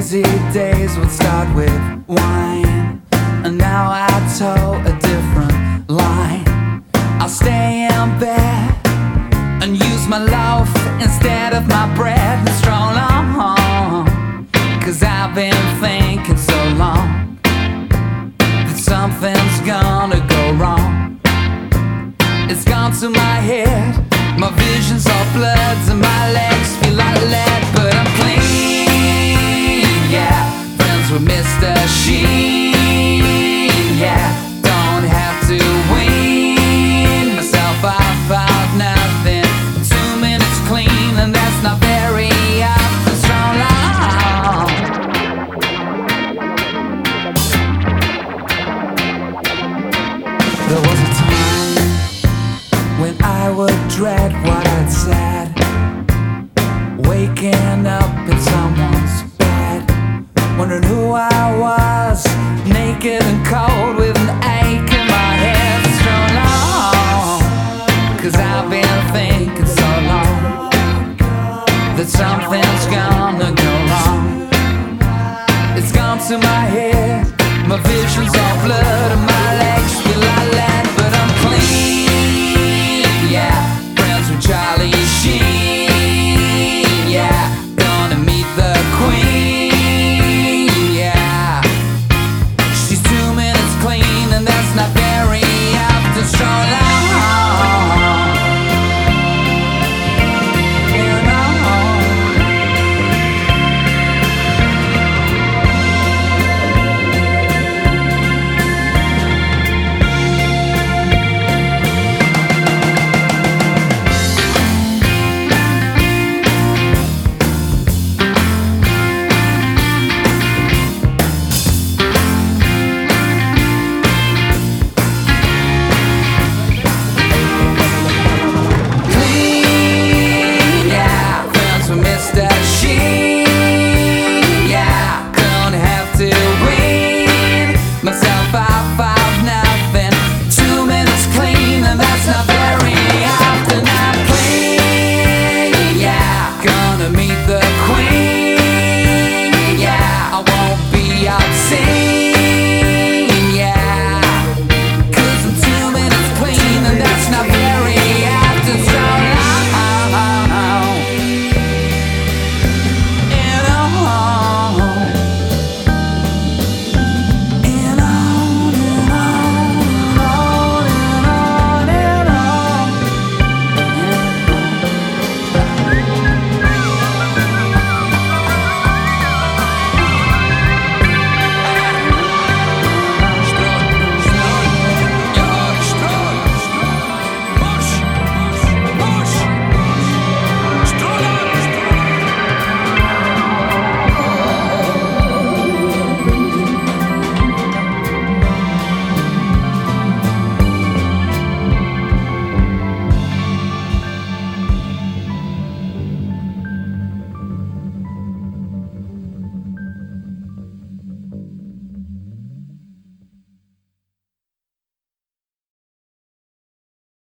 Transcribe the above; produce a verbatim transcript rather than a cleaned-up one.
Lazy days would start with wine, and now I toe a different line. I'll stay in bed and use my loaf instead of my bread and stroll on, 'cause I've been thinking so long that something's gonna go wrong. It's gone to my head, my vision's all bloods and my legs feel like lead, but I'm clean, yeah. Friends with Mister Sheen, yeah. Don't have to wean myself off of nothing. Two minutes clean and that's not very often. Strong long. There was a time when I would dread what I'd said, waking up in someone's bed, wondering who I was, naked and cold with an ache in my head. It's so long, 'cause I've been thinking so long that something's gonna go wrong. It's gone to my head, my vision's all blurred.